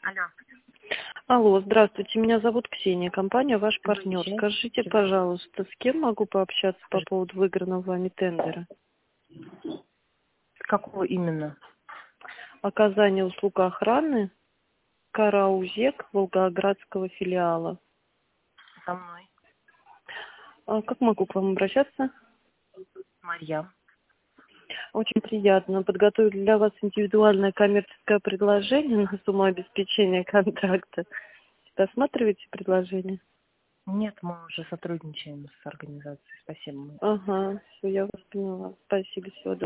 Алло. Алло, здравствуйте, меня зовут Ксения, компания «Ваш партнер». Здравствуйте. Скажите, пожалуйста, с кем могу пообщаться по поводу выигранного вами тендера? Какого именно? Оказание услуг охраны Караузек Волгоградского филиала. Со мной. Как могу к вам обращаться? Марья. Очень приятно. Подготовили для вас индивидуальное коммерческое предложение на сумму обеспечения контракта. Рассматриваете предложение? Нет, мы уже сотрудничаем с организацией. Спасибо. Ага, все, я вас поняла. Спасибо, всего доброго.